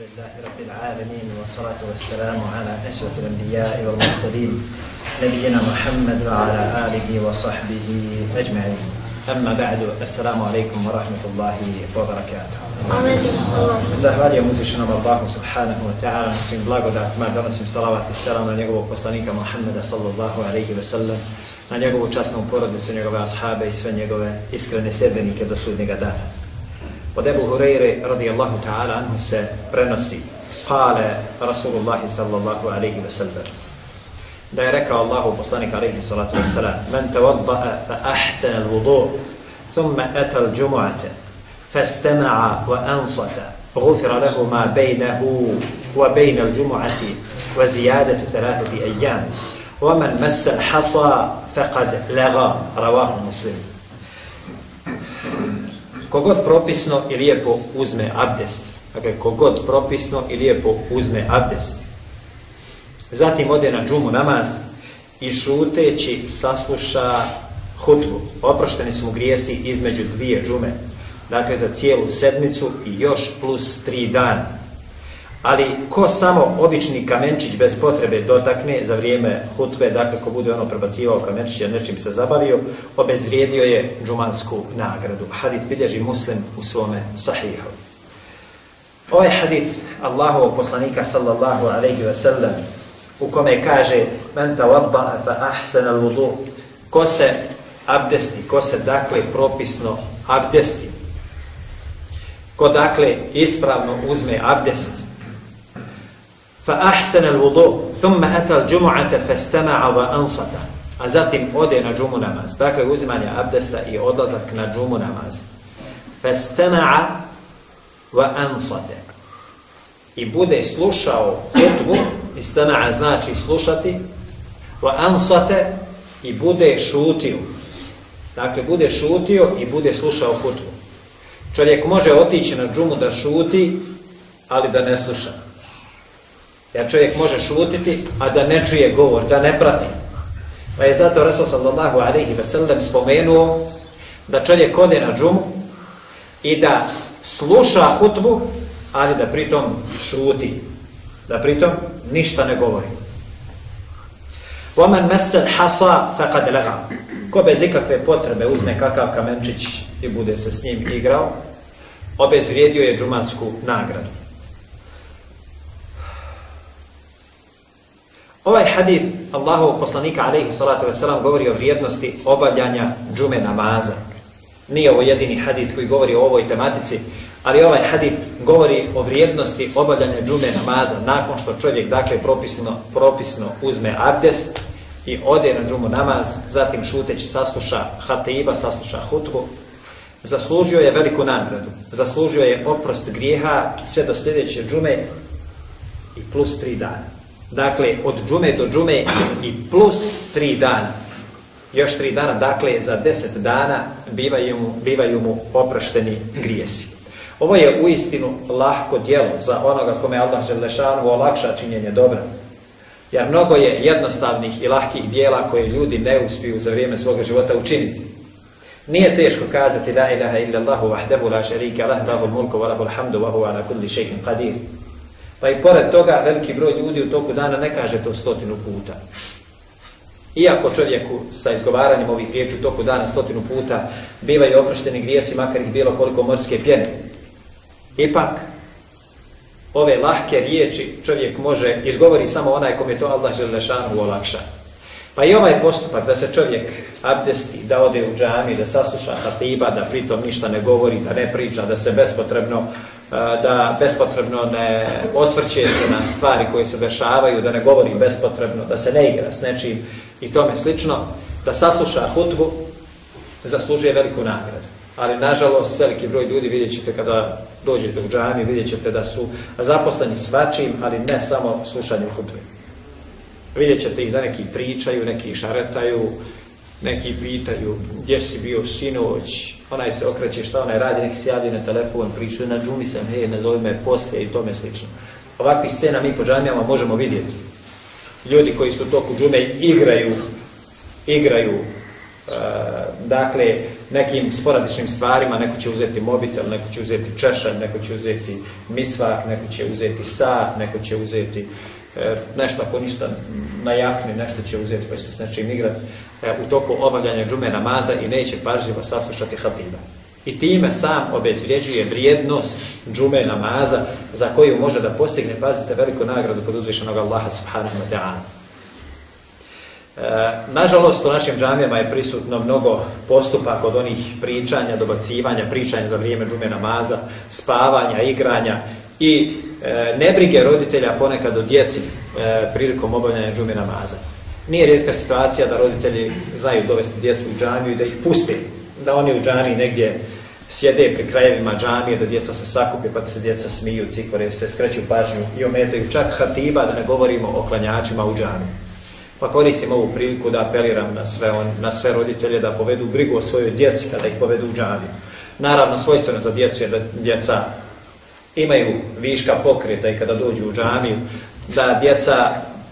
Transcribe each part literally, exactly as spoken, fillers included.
لله رب العالمين والصلاة والسلام على أشرف الأنبياء والمرسلين نبينا محمد وعلى آله وصحبه أجمعين. أما بعد، السلام عليكم ورحمة الله وبركاته. Zahvaljujem uzvišenom Allahu subhanahu wa ta'ala na svim blagodatima, donosim salavat i selam na njegovog poslanika Muhammeda sallallahu alaihi wa sallam, na njegovu časnu porodicu, njegove ashabe i sve njegove iskrene sedbenike do sudnjega dana. Od Ebu Hureyre radijallahu ta'ala anhu se prenosi kale Rasulullahi sallallahu alaihi wa sallam, da je rekao Allahu poslanik alaihi salatu wa sallam: men tawadda'a fa ahsana al-wudu' thumma ata al-jumu'ata fastama'a wa ansata ghufira lahu ma baynahu wa bayna al-jumu'ati wa ziyadatu thalathati ayyam wa man massa al-hasa faqad lagha, rawahu Muslim. Kogod propisno i lijepo uzme abdest, dakle kogod propisno i lijepo uzme abdest, zatim ode na džumu namaz i šuteći sasluša hutbu, oprošteni su mu grijesi između dvije džume, dakle za cijelu sedmicu i još plus tri dana. Ali ko samo obični kamenčić bez potrebe dotakne za vrijeme hutbe, dakle ko bude ono prebacivao kamenčića, nečim se zabavio, obezvrijedio je džumansku nagradu. Hadith bilježi Muslim u svome sahihu. Ovaj hadith Allahovog poslanika sallallahu alaihi wa sallam, u kome kaže: men tawadda'a fa ahsana al-wudu', ko se abdesti, ko se dakle propisno abdesti, ko dakle ispravno uzme abdest, fa ahsana al-wudu' thumma ata al-jumu'ata fastama'a wa ansata, a zatim ode na džumu namaz, dakle uzimanje abdesta i odlazak na džumu namaz, fastama'a wa ansata, i bude slušao hutbu, istama'a znači slušati, wa ansata, i bude šutio, dakle bude šutio i bude slušao hutbu. Čovjek može otići na džumu da šuti, ali da ne sluša. Jer čovjek može šutiti, a da ne čuje govor, da ne prati. Pa je zato Rasul sallallahu alaihi wa sallam spomenuo da čovjek ode na džumu i da sluša hutbu, ali da pritom šuti, da pritom ništa ne govori. وَمَنْ مَسَّ الْحَصَى فَقَدْ لَغَى, ko bez ikakve potrebe uzme kakav kamenčić i bude se s njim igrao, obezvrijedio je džumansku nagradu. Ovaj hadith Allahovog poslanika alejhi salatu vesselam govori o vrijednosti obavljanja džume namaza. Nije ovo jedini hadith koji govori o ovoj tematici, ali ovaj hadith govori o vrijednosti obavljanja džume namaza nakon što čovjek dakle propisno, propisno uzme abdest i ode na džumu namaz, zatim šuteći sasluša hatiba, sasluša hutbu. Zaslužio je veliku nagradu, zaslužio je oprost grijeha sve do sljedeće džume i plus tri dana. Dakle, od džume do džume i plus tri dana. Još tri dana, dakle, za deset dana bivaju mu, bivaju mu oprošteni grijesi. Ovo je uistinu lahko djelo za onoga kome Allah dželle šanuhu olakša činjenje dobra. Jer mnogo je jednostavnih i lahkih djela koje ljudi ne uspiju za vrijeme svoga života učiniti. Nije teško kazati la ilaha illa Allahu wahdahu la sharika lahu lahul mulku wa lahul hamdu wa huwa ala kulli shay'in qadir. Pa i pored toga veliki broj ljudi u toku dana ne kaže to stotinu puta. Iako čovjeku sa izgovaranjem ovih riječi u toku dana stotinu puta bivaju oprošteni grijesi, makar ih bilo koliko morske pjene, ipak ove lahke riječi čovjek može izgovori samo onaj kom je to Allah dželle šanuhu olakša. Pa i ovaj postupak da se čovjek abdesti, da ode u džamiju, da sasluša hatiba, da pritom ništa ne govori, da ne priča, da se bespotrebno da bespotrebno ne osvrće se na stvari koje se dešavaju, da ne govori bespotrebno, da se ne igra s nečim i tome slično, da sasluša hutbu, zaslužuje veliku nagradu. Ali nažalost veliki broj ljudi, vidjet ćete kada dođete u džamiju, vidjet ćete da su zaposleni svačim, ali ne samo slušanjem hutbe. Vidjet ćete ih da neki pričaju, neki šaretaju, neki pitaju gdje si bio sinoć, onaj se okreće šta onaj radi, neki se javi na telefon, pričaju na džumi sam, hej, nazovi me poslije i tome slično. Ovakvih scena mi po džamijama možemo vidjeti. Ljudi koji su u toku džume igraju, igraju, uh, dakle, nekim sporadičnim stvarima, neko će uzeti mobitel, neko će uzeti češalj, neko će uzeti misvak, neko će uzeti sat, neko će uzeti e, nešto ako ništa na jakni, nešto će uzeti pa će se s nečim igrati e, u toku obavljanja džume namaza i neće pažljivo saslušati hatiba. I time sam obezvrijeđuje vrijednost džume namaza za koju može da postigne, pazite, veliku nagradu kod uzvišenog Allaha subhanahu wa ta'ala. E, nažalost, u našim džamijama je prisutno mnogo postupaka od onih pričanja, dobacivanja, pričanja za vrijeme džume namaza, spavanja, igranja i e, nebrige roditelja ponekad o djeci e, prilikom obavljanja džume namaza. Nije rijetka situacija da roditelji znaju dovesti djecu u džamiju i da ih puste, da oni u džamiji negdje sjede pri krajevima džamije, da djeca se sakupe pa da se djeca smiju, cikore, se skreću pažnju i ometaju čak hatiba, da ne govorimo o klanjačima u džamiji. Pa koristim ovu priliku da apeliram na sve, on, na sve roditelje da povedu brigu o svojoj djeci kada ih povedu u džamiju. Naravno, svojstveno za djecu je da djeca imaju viška pokreta i kada dođu u džamiju, da djeca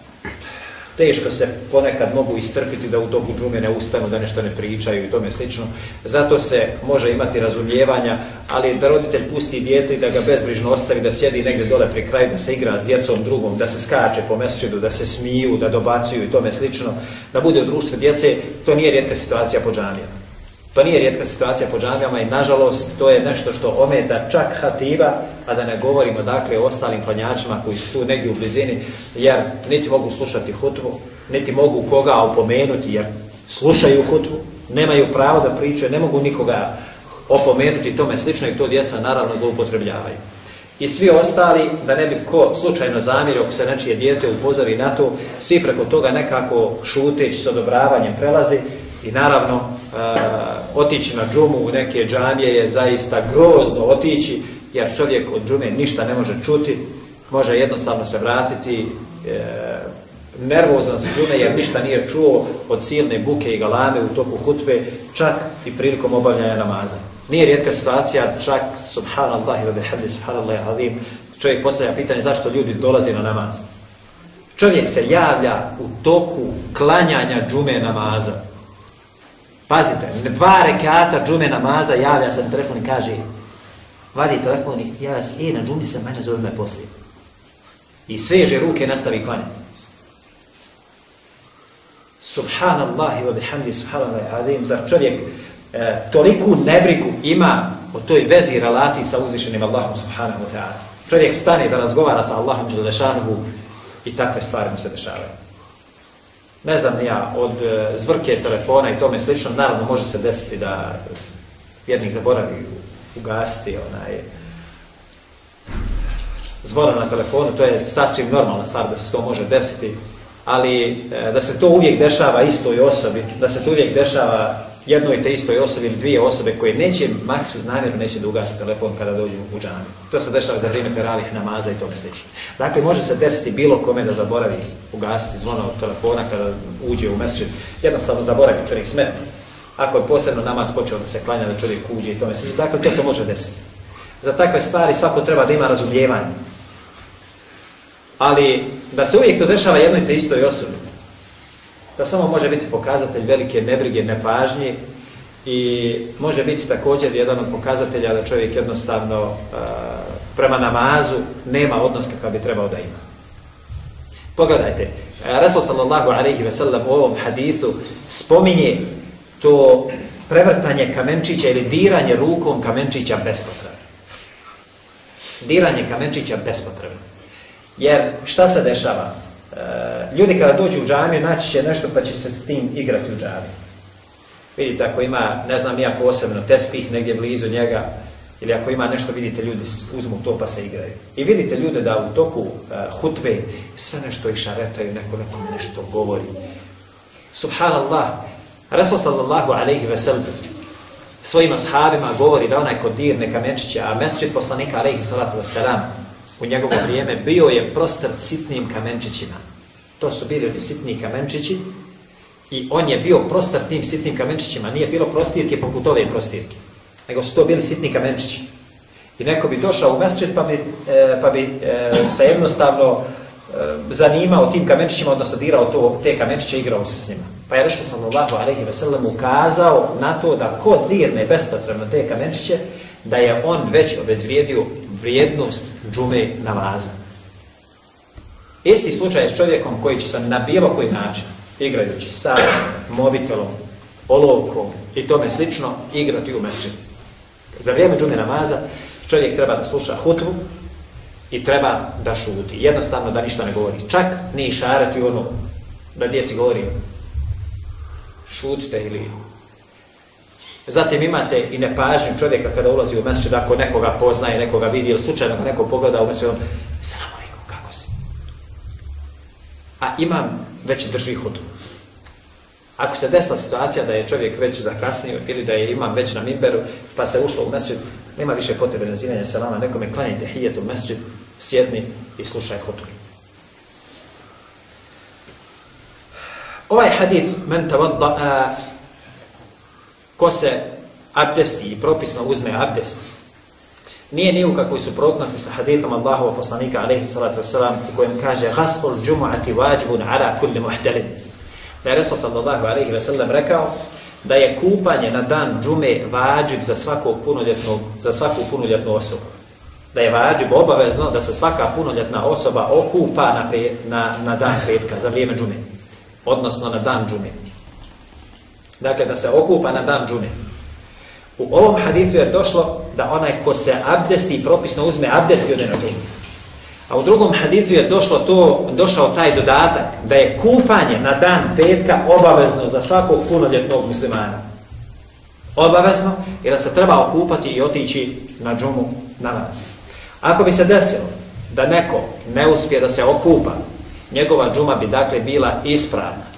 teško se ponekad mogu istrpiti da u toku džume ne ustanu, da nešto ne pričaju i tome slično. Zato se može imati razumijevanja, ali da roditelj pusti dijete i da ga bezbrižno ostavi, da sjedi negdje dole pri kraju, da se igra s djecom drugom, da se skače po mesdžidu, da se smiju, da dobacuju i tome slično, da bude u društvu djece, to nije rijetka situacija po džamijama. To nije rijetka situacija po džamijama i nažalost to je nešto što ometa čak hatiba, a da ne govorimo dakle o ostalim klanjačima koji su tu negdje u blizini, jer niti mogu slušati hutbu, niti mogu koga opomenuti jer slušaju hutbu, nemaju pravo da pričaju, ne mogu nikoga opomenuti i tome slično i to djeca naravno zloupotrebljavaju. I svi ostali, da ne bi ko slučajno zamjerio ako se nečije dijete upozori na to, svi preko toga nekako šuteći s odobravanjem prelazi i naravno uh, otići na džumu u neke džamije je zaista grozno otići, jer čovjek od džume ništa ne može čuti, može jednostavno se vratiti e, nervozan s džume jer ništa nije čuo od silne buke i galame u toku hutbe, čak i prilikom obavljanja namaza. Nije rijetka situacija, čak subhanallahi wa bihamdi subhanallahi azim, čovjek postavlja pitanje zašto ljudi dolaze na namaz. Čovjek se javlja u toku klanjanja džume namaza. Pazite, dva rekata džume namaza, javlja se na telefon i kaže, vadi telefon i javlja se, e, na džumi se mene zove me poslije. I sveže ruke nastavi klanjati. Subhanallahi wa bihamdi subhanallahi azim, zar čovjek e, toliku nebrigu ima o toj vezi i relaciji sa uzvišenim Allahom subhanahu wa ta'ala. Čovjek stane da razgovara sa Allahom dželešanuhu i takve stvari mu se dešavaju. Ne znam ja, od e, zvrke telefona i tome slično, naravno može se desiti da vjernik zaboravi ugasiti onaj zvona na telefonu, to je sasvim normalna stvar da se to može desiti, ali e, da se to uvijek dešava istoj osobi, da se to uvijek dešava jednoj te istoj osobi ili dvije osobe koje neće maksu namjeru neće da ugasi telefon kada dođu u džamiju. To se dešava za vrijeme teravih namaza i tome slično. Dakle, može se desiti bilo kome da zaboravi ugasiti zvono od telefona kada uđe u mesdžid. Jednostavno zaboravi, čovjek smetni. Ako je posebno namaz počeo da se klanja, da čovjek uđe i tome slično. Dakle, to se može desiti. Za takve stvari svako treba da ima razumijevanje. Ali da se uvijek to dešava jednoj te istoj osobi, to samo može biti pokazatelj velike nebrige, nepažnje i može biti također jedan od pokazatelja da čovjek jednostavno uh, prema namazu nema odnos kakav bi trebao da ima. Pogledajte, Rasul sallallahu alejhi ve sellem u ovom hadithu spominje to prevrtanje kamenčića ili diranje rukom kamenčića bespotrebno. Diranje kamenčića bespotrebno. Jer šta se dešava? E, ljudi kada dođu u džamiju naći će nešto pa će se s tim igrati u džamiju. Vidite, ako ima, ne znam nija posebno, tespih negdje blizu njega, ili ako ima nešto, vidite, ljudi uzmu to pa se igraju. I vidite ljude da u toku uh, hutbe sve nešto išaretaju, neko nekom nešto govori. Subhanallah, Rasul sallallahu alejhi ve sellem svojim ashabima govori da onaj ko dirne kamenčiće, a mesdžid poslanika alejhi salatu vesselam u njegovo vrijeme bio je prostrt sitnim kamenčićima. To su bili sitni kamenčići i on je bio prostrt tim sitnim kamenčićima. Nije bilo prostirke poput ove prostirke, nego su to bili sitni kamenčići. I neko bi došao u mesdžid pa bi, e, pa bi e, se jednostavno e, zanimao tim kamenčićima, odnosno dirao to, te kamenčiće i igrao se s njima. Pa je Resul sallallahu alejhi ve sellem ukazao na to da ko dirne bespotrebno te kamenčiće, da je on već obezvrijedio vrijednost džume namaza. Isti slučaj je s čovjekom koji će se na bilo koji način, igrajući sa mobitelom, olovkom i tome slično, igrati u mesdžidu. Za vrijeme džume namaza čovjek treba da sluša hutbu i treba da šuti. Jednostavno da ništa ne govori. Čak ni išarati ono da djeci govori šutite ili... Zatim imate i nepažnju čovjeka kada ulazi u mesdžid, ako nekoga poznaje, nekoga vidi ili slučajno ako neko pogleda u mesdžid, on Selamu alejkum, kako si? A imam već drži hutbu. Ako se desila situacija da je čovjek već zakasnio ili da je imam već na minberu, pa se ušlo u mesdžid, nema više potrebe nazivanja selama, nekome klanjajte hijetu mesdžid, sjedni i slušaj hutbu. Ovaj hadith, men tawadda'a, ko se abdesti i propisno uzme abdest, nije ni u kakvoj suprotnosti sa hadithom Allahovog poslanika alejhi salatu vesselam u kojem kaže ghaslul džumu'ati wajibun ala kulli muhtalim. Da je Resul sallallahu alejhi ve sellem rekao da je kupanje na dan džume vađib za svakog punoljetnog, za svaku punoljetnu osobu. Da je vađib obavezno da se svaka punoljetna osoba okupa na, pe, na, na dan petka za vrijeme džume, odnosno na dan džume. Dakle, da se okupa na dan džume. U ovom hadithu je došlo da onaj ko se abdesti i propisno uzme abdest i ode na džumu. A u drugom hadithu je došlo to, došao taj dodatak da je kupanje na dan petka obavezno za svakog punoljetnog muslimana. Obavezno i da se treba okupati i otići na džumu namaz. Ako bi se desilo da neko ne uspije da se okupa, njegova džuma bi dakle bila ispravna.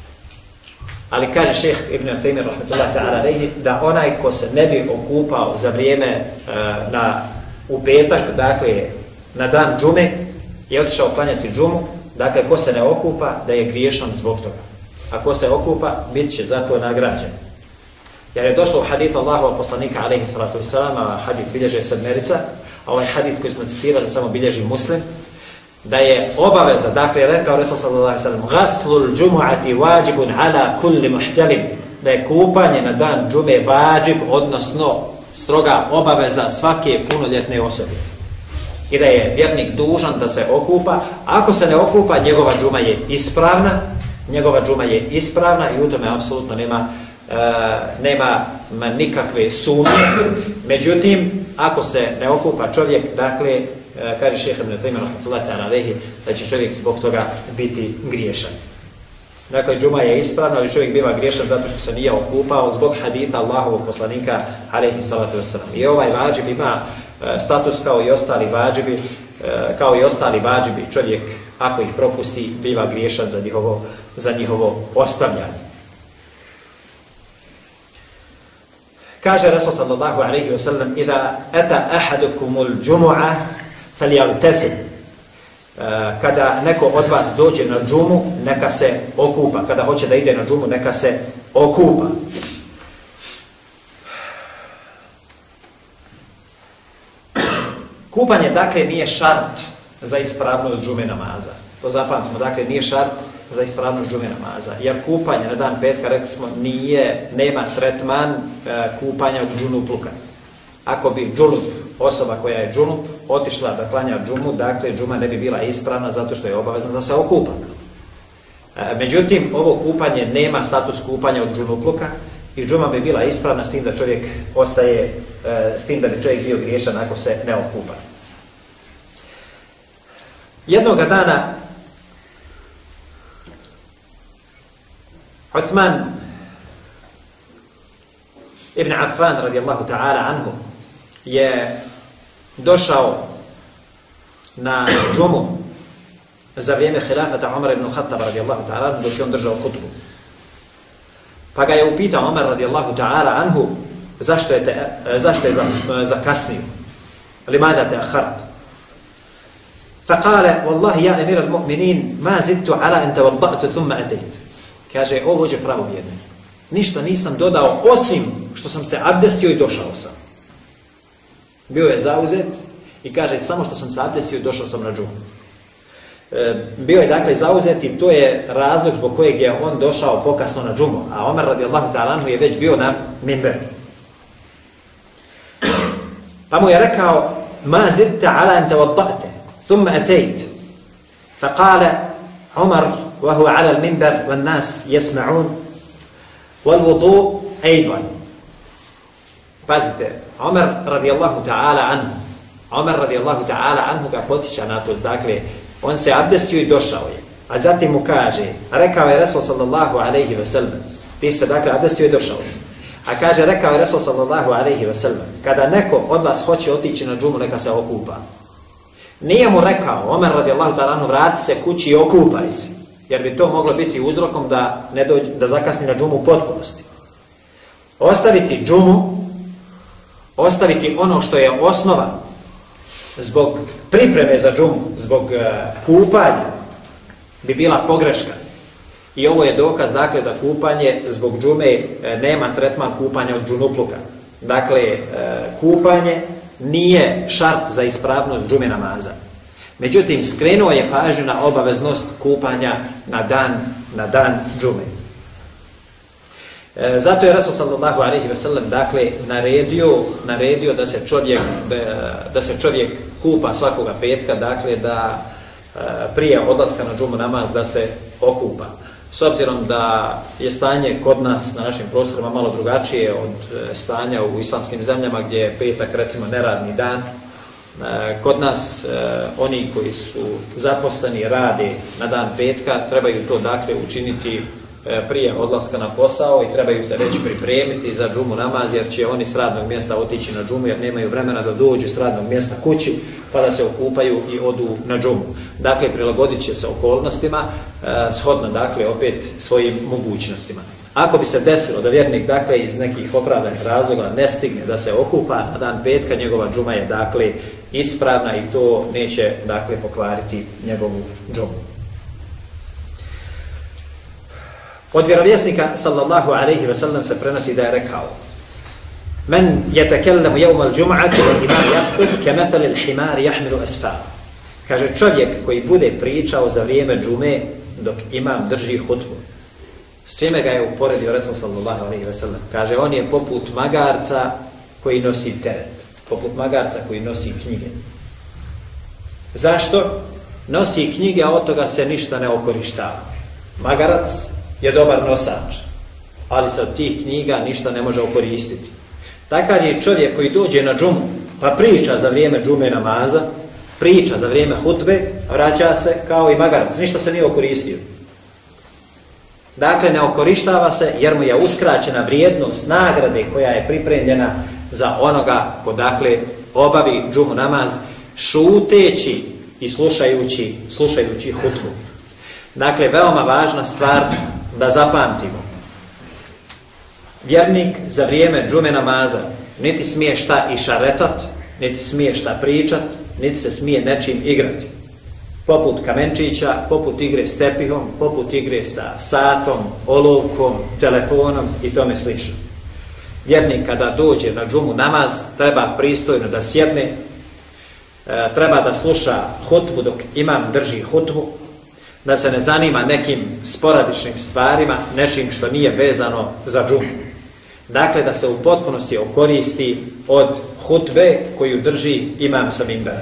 Ali kaže šejh Ibn Uthaymin rahmetullahi ta'ala alejhi da onaj ko se ne bi okupao za vrijeme uh, na u petak, dakle na dan džume, je otišao klanjati džumu, dakle ko se ne okupa da je griješan zbog toga. A ko se okupa, bit će za to nagrađen. Jer je došlo u hadith Allahovog poslanika alejhi salatu vesselam, a hadith bilježe sedmerica, a ovaj hadith koji smo citirali samo bilježi Muslim, da je obaveza, dakle rekao Resul sallallahu alejhi ve sellem, ghaslul džumu'ati wajibun ala kulli muhtalim, da je kupanje na dan džume vađib, odnosno stroga obaveza svake punoljetne osobe. I da je vjernik dužan da se okupa. Ako se ne okupa, njegova džuma je ispravna, njegova džuma je ispravna i u tome apsolutno nema, uh, nema nikakve sumnje. Međutim, ako se ne okupa čovjek, dakle, uh, kaže šejh Ibn Uthaymin rahmetullahi ta'ala alejhi, da će čovjek zbog toga biti griješan. Dakle, džuma je ispravna, ali čovjek biva griješan zato što se nije okupao zbog haditha Allahovog poslanika alejhi salatu vesselam. I ovaj vađib ima status kao i ostali vađibi, kao i ostali vađibi, čovjek ako ih propusti biva griješan za njihovo, za njihovo ostavljanje. Kaže Rasul sallallahu alejhi ve sellem: "Iza ata ahadukumul džumu'a falyagtasil." Kada neko od vas dođe na džumu, neka se okupa. Kada hoće da ide na džumu, neka se okupa. Kupanje, dakle, nije šart za ispravnost džume namaza. To zapamtimo, dakle, nije šart za ispravnost džume namaza. Jer kupanje na dan petka, rekli smo, nije, nema tretman e, kupanja od džunupluka. Ako bi džunup, osoba koja je džunup, otišla da klanja džumu, dakle, džuma ne bi bila ispravna zato što je obavezna da se okupa. E, međutim, ovo kupanje nema status kupanja od džunupluka i džuma bi bila ispravna s tim da čovjek ostaje, e, s tim da bi čovjek bio griješan ako se ne okupa. Jednoga dana Uthman ibn Affan radijallahu ta'ala anhu je došao na džumu za vrijeme hilafata Umar ibn Khattab radijallahu ta'ala anhu dok je on držao hutbu. Pa ga je upitao Umar radijallahu ta'ala anhu zašto je, te, zašto je zakasnio, limada te ahart. فقال والله يا امير المؤمنين ما زدت على ان توضأت ثم اتيت. Kaže, o vođe pravovjerni, ništa nisam dodao osim što sam se abdestio i došao sam. Bio je zauzet i kaže, samo što sam se abdestio i došao sam na džumu. bio je dakle zauzet i to je razlog zbog kojeg je on došao pokasno na džumu, a Omer radijallahu ta'ala anhu je već bio na minberu. Pa mu je rekao: ma zidta ala an tawadda'te thumma atayt. Faqala Umar wa huwa ala al-minbar wan nas yasma'un wal wudu' aydan. Pazite, Omer radijallahu ta'ala anhu Omer radijallahu ta'ala anhu ga podsjeća na to, dakle, on se abdestio i došao je, a zatim mu kaže, rekao je Resul sallallahu alaihi ve sellem, ti se dakle abdestio i došao si, a kaže, rekao je Resul sallallahu alaihi ve sellem, kada neko od vas hoće otići na džumu, neka se okupa. Nije mu rekao, Omer radijallahu ta'ala anhu, vrati se kući i okupaj se, jer bi to moglo biti uzrokom da, ne dođe, da zakasni na džumu u potpunosti. Ostaviti džumu, ostaviti ono što je osnova zbog pripreme za džumu, zbog uh, kupanja, bi bila pogreška. I ovo je dokaz, dakle, da kupanje zbog džume uh, nema tretman kupanja od džunupluka. Dakle, uh, kupanje nije šart za ispravnost džume namaza. Međutim, skrenuo je pažnju na obaveznost kupanja na dan, na dan džume. E, zato je Rasul sallallahu alejhi ve sellem dakle naredio, naredio da se čovjek da, da se čovjek kupa svakoga petka, dakle da e, prije odlaska na džumu namaz da se okupa. S obzirom da je stanje kod nas na našim prostorima malo drugačije od e, stanja u islamskim zemljama gdje je petak recimo neradni dan, e, kod nas e, oni koji su zaposleni rade na dan petka trebaju to dakle učiniti prije odlaska na posao i trebaju se već pripremiti za džumu namaz, jer će oni s radnog mjesta otići na džumu, jer nemaju vremena da dođu s radnog mjesta kući pa da se okupaju i odu na džumu. Dakle, prilagodit će se okolnostima, shodno dakle opet svojim mogućnostima. Ako bi se desilo da vjernik dakle iz nekih opravdanih razloga ne stigne da se okupa na dan petka, njegova džuma je dakle ispravna i to neće dakle pokvariti njegovu džumu. Od vjerovjesnika sallallahu alejhi ve sellem se prenosi da je rekao: men yatakallamu yawm al-jum'ati wal imam yakhutub kamathali al-himar yahmilu asfar. Kaže, čovjek koji bude pričao za vrijeme džume dok imam drži hutbu. S čime ga je uporedio Resul sallallahu alejhi ve sellem? Kaže, on je poput magarca koji nosi teret, poput magarca koji nosi knjige. Zašto? Nosi knjige, a od toga se ništa ne okorištava. Magarac je dobar nosač, ali se od tih knjiga ništa ne može okoristiti. Takav je čovjek koji dođe na džumu, pa priča za vrijeme džume namaza, priča za vrijeme hutbe, vraća se kao i magarac, ništa se nije okoristio. Dakle, ne okorištava se jer mu je uskraćena vrijednost nagrade koja je pripremljena za onoga ko dakle obavi džumu namaz šuteći i slušajući, slušajući hutbu. Dakle, veoma važna stvar da zapamtimo. Vjernik za vrijeme džume namaza niti smije šta išaretat, niti smije šta pričat, niti se smije nečim igrati. Poput kamenčića, poput igre s tepihom, poput igre sa satom, olovkom, telefonom i tome slično. Vjernik kada dođe na džumu namaz treba pristojno da sjedne, treba da sluša hutbu dok imam drži hutbu, da se ne zanima nekim sporadičnim stvarima, nečim što nije vezano za džumu. Dakle, da se u potpunosti okoristi od hutbe koju drži imam sa minbera.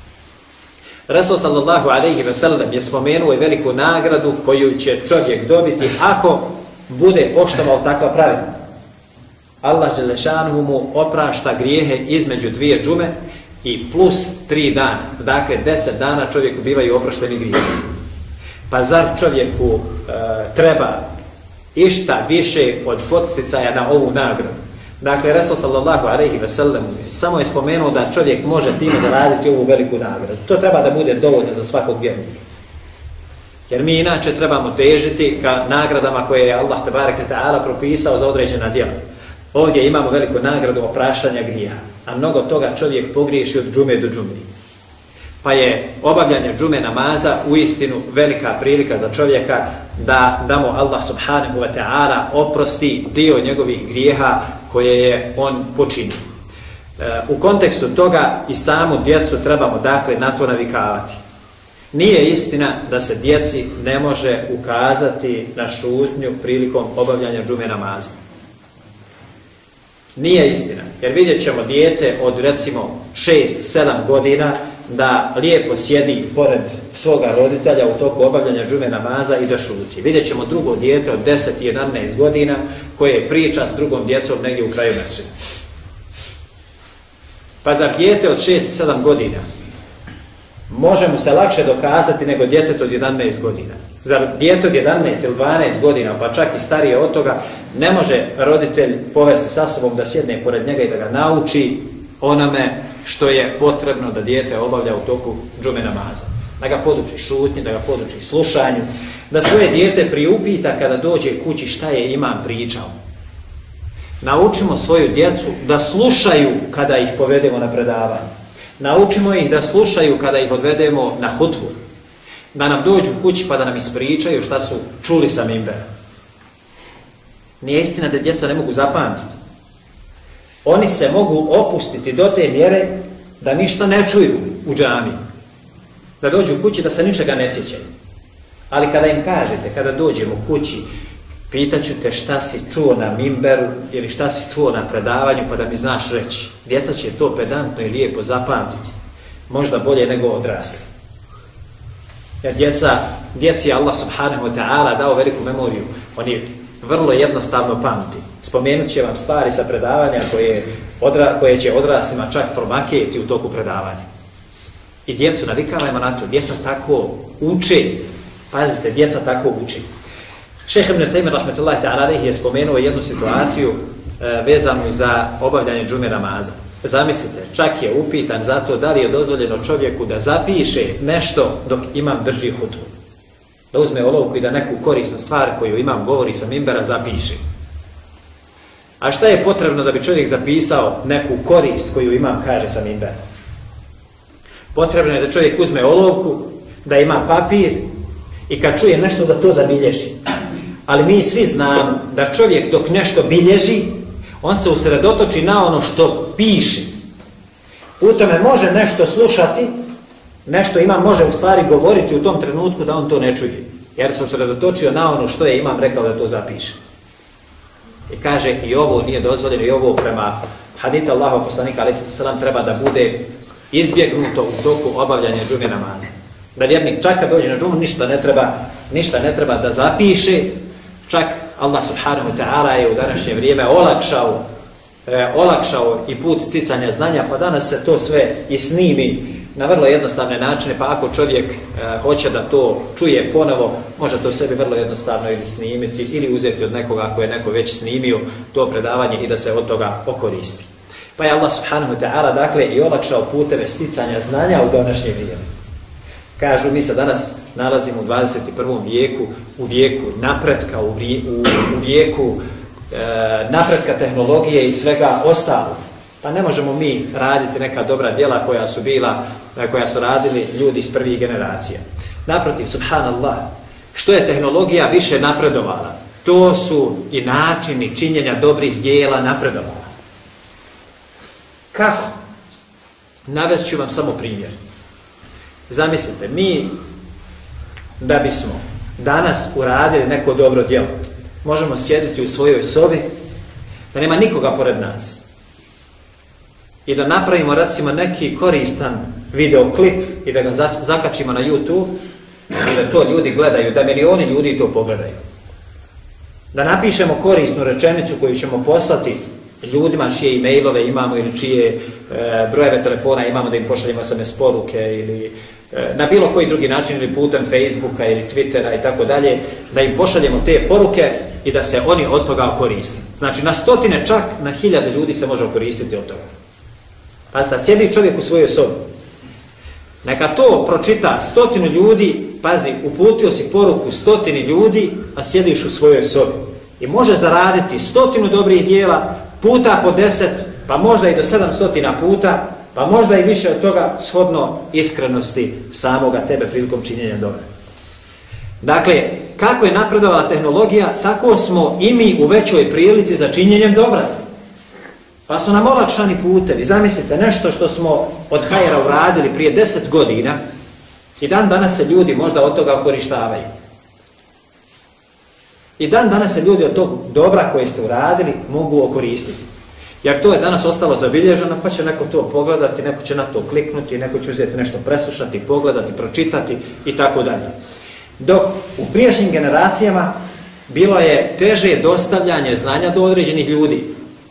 Rasul sallallahu alejhi ve sellem je spomenuo i veliku nagradu koju će čovjek dobiti ako bude poštovao takva pravila. Allah dželle šanuhu mu oprašta grijehe između dvije džume i plus tri dana. Dakle, deset dana čovjeku bivaju oprošteni grijesi. Pa zar čovjeku e, treba išta više od podsticaja na ovu nagradu? Dakle, Resul sallallahu alejhi ve sellem samo je spomenuo da čovjek može time zaraditi ovu veliku nagradu. To treba da bude dovoljno za svakog vjernika. Jer mi inače trebamo težiti ka nagradama koje je Allah tebareke ta'ala propisao za određena djela. Ovdje imamo veliku nagradu opraštanja grijeha, a mnogo toga čovjek pogriješi od džume do džume. Pa je obavljanje džume namaza uistinu velika prilika za čovjeka da, da mu Allah subhanahu wa ta'ala oprosti dio njegovih grijeha koje je on počinio. E, u kontekstu toga i samu djecu trebamo dakle na to navikavati. Nije istina da se djeci ne može ukazati na šutnju prilikom obavljanja džume namaza. Nije istina, jer vidjet ćemo dijete od recimo šest sedam godina da lijepo sjedi pored svoga roditelja u toku obavljanja džume namaza i da šuti. Vidjet ćemo drugo dijete od deset jedanaest godina koje priča s drugom djecom negdje u kraju mesdžida. Pa zar dijete od šest sedam godina može mu se lakše dokazati nego djetetu od jedanaest godina? Zar dijete od jedanaest ili dvanaest godina, pa čak i starije od toga, ne može roditelj povesti sa sobom da sjedne pored njega i da ga nauči onome što je potrebno da dijete obavlja u toku džume namaza? Da ga poduči šutnji, da ga poduči slušanju, da svoje dijete priupita kada dođe kući šta je imam pričao. Naučimo svoju djecu da slušaju kada ih povedemo na predavanje. Naučimo ih da slušaju kada ih odvedemo na hutbu. Da nam dođu kući pa da nam ispričaju šta su čuli sa mimbera. Nije istina da djeca ne mogu zapamtiti. Oni se mogu opustiti do te mjere da ništa ne čuju u džamiji. Da dođu kući da se ničega ne sjećaju. Ali kada im kažete, kada dođemo kući, pitaću te šta si čuo na mimberu ili šta si čuo na predavanju pa da mi znaš reći. Djeca će to pedantno i lijepo zapamtiti. Možda bolje nego odrasli. Jer djeca, djeci je Allah subhanahu wa ta'ala dao veliku memoriju. Oni vrlo jednostavno pamti. Spomenut će vam stvari sa predavanja koje, odra, koje će odraslima čak promakijeti u toku predavanja. I djecu navikavajmo na to. Djeca tako uče. Pazite, djeca tako uče. Šejh Ibn Tejmije rahmetullahi ta'ala alejhi je spomenuo jednu situaciju e, vezanu za obavljanje džume namaza. Zamislite, čak je upitan za to da li je dozvoljeno čovjeku da zapiše nešto dok imam drži hutbu. Da uzme olovku i da neku korisnu stvar koju imam govori sa mimbera zapiše. A šta je potrebno da bi čovjek zapisao neku korist koju imam kaže sa mimbera? Potrebno je da čovjek uzme olovku, da ima papir i kad čuje nešto da to zabilježi. Ali mi svi znamo da čovjek dok nešto bilježi, on se usredotoči na ono što piše. U tome može nešto slušati, nešto ima, može u stvari govoriti u tom trenutku da on to ne čuje. Jer se usredotočio na ono što je imam rekao da to zapiše. I kaže i ovo nije dozvoljeno i ovo prema hadita Allahov poslanika alejhi selam treba da bude izbjegnuto u toku obavljanja džume namaza. Da vjernik čak kad dođe na džumu ništa ne treba, ništa ne treba da zapiše. Čak Allah subhanahu wa ta'ala je u današnje vrijeme olakšao, e, olakšao i put sticanja znanja, pa danas se to sve i snimi na vrlo jednostavne načine, pa ako čovjek e, hoće da to čuje ponovo, može to sebi vrlo jednostavno ili snimiti ili uzeti od nekoga ako je neko već snimio to predavanje i da se od toga okoristi. Pa je Allah subhanahu wa ta'ala dakle i olakšao puteve sticanja znanja u današnje vrijeme. Kažu, mi se danas nalazimo u dvadeset prvom vijeku, u vijeku napretka, u, vrije, u, u vijeku e, napretka tehnologije i svega ostalog. Pa ne možemo mi raditi neka dobra djela koja su bila, koja su radili ljudi iz prvih generacija. Naprotiv, subhanallah, što je tehnologija više napredovala, to su i načini činjenja dobrih djela napredovala. Kako? Navest ću vam samo primjer. Zamislite, mi da bismo danas uradili neko dobro djelo, možemo sjediti u svojoj sobi, da nema nikoga pored nas i da napravimo recimo neki koristan videoklip i da ga zakačimo na YouTube i da to ljudi gledaju, da milioni ljudi to pogledaju. Da napišemo korisnu rečenicu koju ćemo poslati ljudima čije e-mailove imamo ili čije e, brojeve telefona imamo da im pošaljemo es em es poruke ili e, na bilo koji drugi način ili putem Facebooka ili Twittera i tako dalje, da im pošaljemo te poruke i da se oni od toga koriste. Znači na stotine, čak na hiljade ljudi se može koristiti od toga. Pazite, sjedi čovjek u svojoj sobi. Neka to pročita stotinu ljudi, pazi, uputio si poruku stotini ljudi, a sjediš u svojoj sobi. I može zaraditi stotinu dobrih djela, puta po deset, pa možda i do sedamstotina puta, pa možda i više od toga shodno iskrenosti samoga tebe prilikom činjenja dobra. Dakle, kako je napredovala tehnologija, tako smo i mi u većoj prilici za činjenjem dobra. Pa su nam olakšani putevi. Zamislite, nešto što smo od hajera uradili prije deset godina, I dan danas se ljudi možda od toga okorištavaju. I dan danas se ljudi od tog dobra koje ste uradili mogu okoristiti. Jer to je danas ostalo zabilježeno, pa će neko to pogledati, neko će na to kliknuti, neko će uzeti nešto preslušati, pogledati, pročitati i tako dalje. Dok u prijašnjim generacijama bilo je teže dostavljanje znanja do određenih ljudi.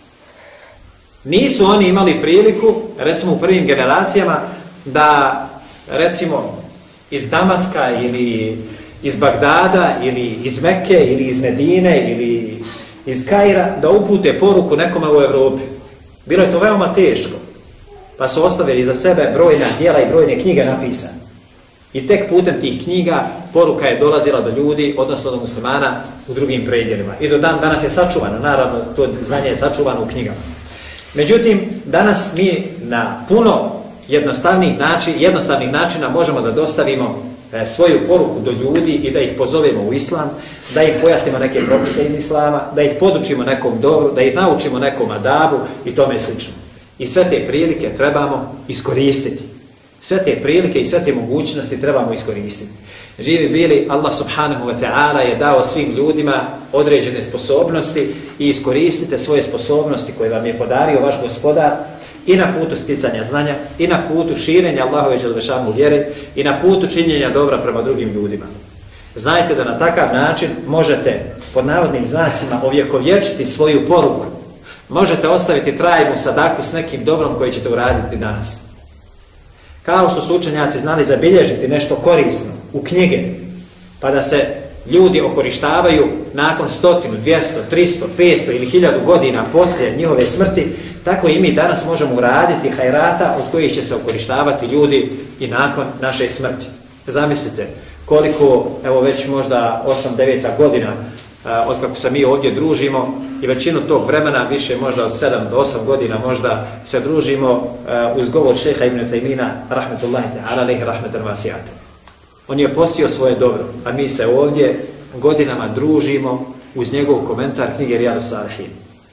Nisu oni imali priliku, recimo u prvim generacijama, da recimo iz Damaska ili iz Bagdada ili iz Mekke ili iz Medine ili iz Kaira da upute poruku nekome u Europi. Bilo je to veoma teško, pa su ostavili iza sebe brojna djela i brojne knjige napisane. I tek putem tih knjiga poruka je dolazila do ljudi, odnosno do muslimana u drugim predjelima. I do dan danas je sačuvano, naravno to znanje je sačuvano u knjigama. Međutim, danas mi na puno jednostavnih načina, jednostavnih načina možemo da dostavimo e, svoju poruku do ljudi i da ih pozovemo u islam, da im pojasnimo neke propise iz islama, da ih podučimo nekom dobru, da ih naučimo nekom adabu i tome slično. I sve te prilike trebamo iskoristiti. Sve te prilike i sve te mogućnosti trebamo iskoristiti. Živi bili, Allah subhanahu wa ta'ala je dao svim ljudima određene sposobnosti i iskoristite svoje sposobnosti koje vam je podario vaš gospodar i na putu sticanja znanja, i na putu širenja Allahove dželešanu vjere, i na putu činjenja dobra prema drugim ljudima. Znajte da na takav način možete, pod navodnim znacima, ovjekovječiti svoju poruku. Možete ostaviti trajnu sadaku s nekim dobrom koji ćete uraditi danas. Kao što su učenjaci znali zabilježiti nešto korisno u knjige, pa da se ljudi okorištavaju nakon stotinu, dvjesto, tristo, petsto ili hiljadu godina poslije njihove smrti, tako i mi danas možemo uraditi hajrata od kojih će se okorištavati ljudi i nakon naše smrti. Zamislite koliko, evo već možda osam deveta godina od kako se mi ovdje družimo i većinu tog vremena, više možda od sedam do osam godina možda se družimo uz govor šeha Ibn Taymina rahmetullahi ta'ala alejhi rahmetan vasi'atan. On je posio svoje dobro, a mi se ovdje godinama družimo uz njegov komentar knjige Rijadus Salihin.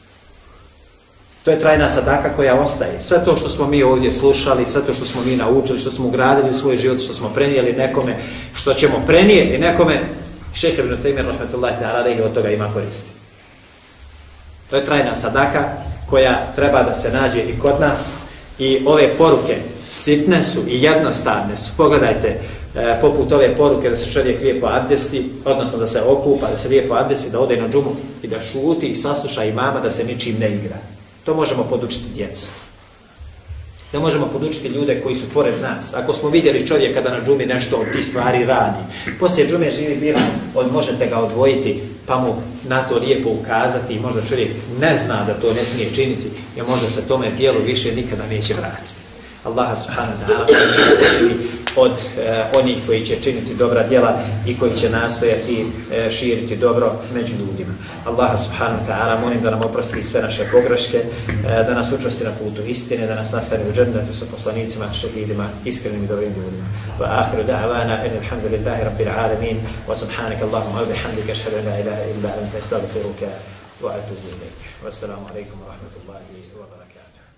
To je trajna sadaka koja ostaje. Sve to što smo mi ovdje slušali, sve to što smo mi naučili, što smo ugradili u svoj život, što smo prenijeli nekome, što ćemo prenijeti nekome, šejh Ibn Taymin rahmetullahi ta'ala alejhi od toga ima koristi. To je trajna sadaka koja treba da se nađe i kod nas. I ove poruke sitne su i jednostavne su. Pogledajte, e, poput ove poruke da se čovjek lijepo abdesti, odnosno da se okupa, da se lijepo abdesti, da ode na džumu i da šuti i sasluša imama, da se ničim ne igra. To možemo podučiti djecu. Da možemo podučiti ljude koji su pored nas. Ako smo vidjeli čovjeka da na džumi nešto od tih stvari radi, poslije džume živi bila, od, možete ga odvojiti pa mu na to lijepo ukazati i možda čovjek ne zna da to ne smije činiti i možda se tome dijelu više nikada neće vratiti. Allaha subhanahu wa ta'ala učini od e, onih koji će činiti dobra djela i koji će nastojati e, širiti dobro među ljudima. Allaha subhanahu wa ta'ala molim da nam oprosti sve naše pogreške, e, da nas učvrsti na putu istine, da nas nastane u džennetu sa poslanicima, šehidima, iskrenim i dobrim ljudima. Wa akhiru da'wana alhamdulillahi rabbil alamin wa subhanaka Allahumma wa bihamdika ashhadu an la ilaha illa anta astaghfiruka wa atubu ilayk. Wassalamu alaikum wa rahmatullahi wa barakatuh.